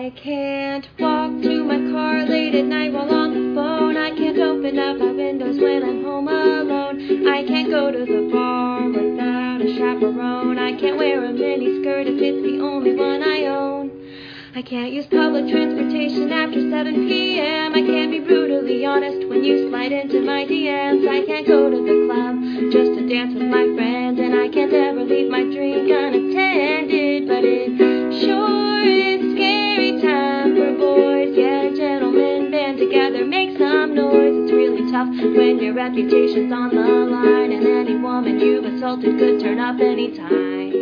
I can't walk to my car late at night while on the phone. I can't open up my windows when I'm home alone. I can't go to the bar without a chaperone. I can't wear a mini skirt if it's the only one I own. I can't use public transportation after 7 p.m. I can't be brutally honest when you slide into my DMs. I can't go to the club just to dance with my friends. And I can't ever leave my drink unattended. But it sure is scary time for boys. Yeah, gentlemen, band together, make some noise. It's really tough when your reputation's on the line, and any woman you've assaulted could turn up anytime.